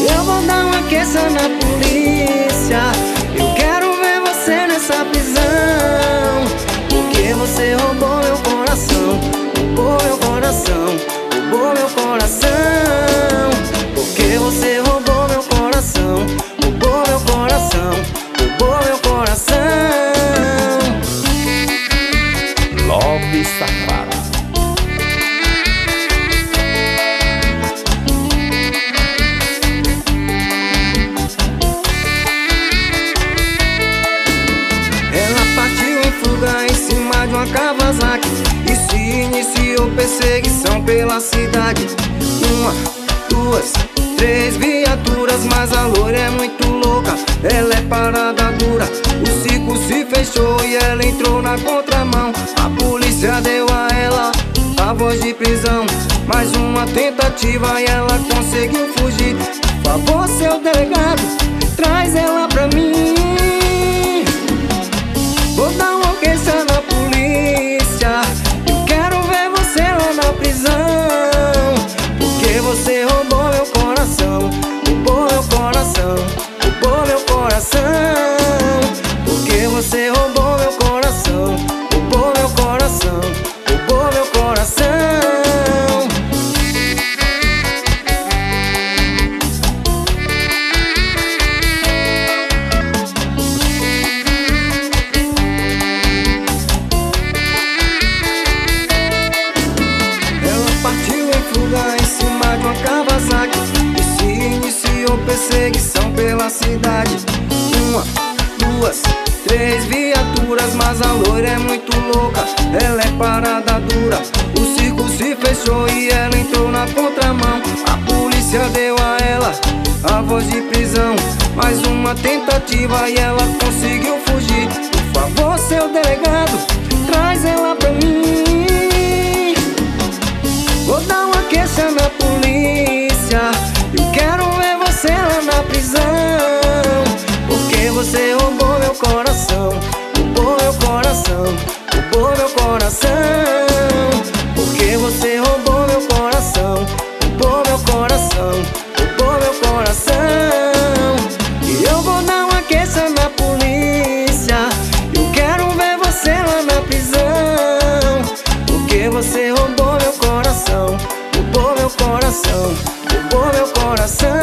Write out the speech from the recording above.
Eu vou dar uma queixa na polícia. Eu quero ver você nessa prisão, porque você roubou meu coração, roubou meu coração, roubou meu coração. Porque você roubou meu coração, roubou meu coração, roubou meu coração. Love Safara. Em cima de uma Kawasaki e se iniciou perseguição pela cidade. 1, 2, 3 viaturas, mas a loira é muito louca, ela é parada dura. O circo se fechou e ela entrou na contramão. A polícia deu a ela a voz de prisão. Mais uma tentativa e ela conseguiu fugir. Por favor, seu delegado, traz ela pra mim. Vou dar uma queixa na polícia. Eu quero ver você lá na prisão, porque você roubou meu coração, roubou meu coração, roubou meu coração. Porque você roubou meu coração, roubou meu coração, roubou meu coração. Em cima de uma Kawasaki e se iniciou perseguição pela cidade. 1, 2, 3 viaturas, mas a loira é muito louca, ela é parada dura. O circo se fechou e ela entrou na contramão. A polícia deu a ela a voz de prisão. Mais uma tentativa e ela conseguiu fugir. Por favor, seu delegado, traz ela pra mim. Vou dar uma queixa na polícia. Eu quero ver você lá na prisão, porque você roubou meu coração, roubou meu coração, roubou meu coração. Porque você roubou meu coração, roubou meu coração, roubou meu coração. E eu vou dar uma queixa na polícia. Eu quero ver você lá na prisão, porque você roubou meu coração, roubou meu coração, roubou meu coração.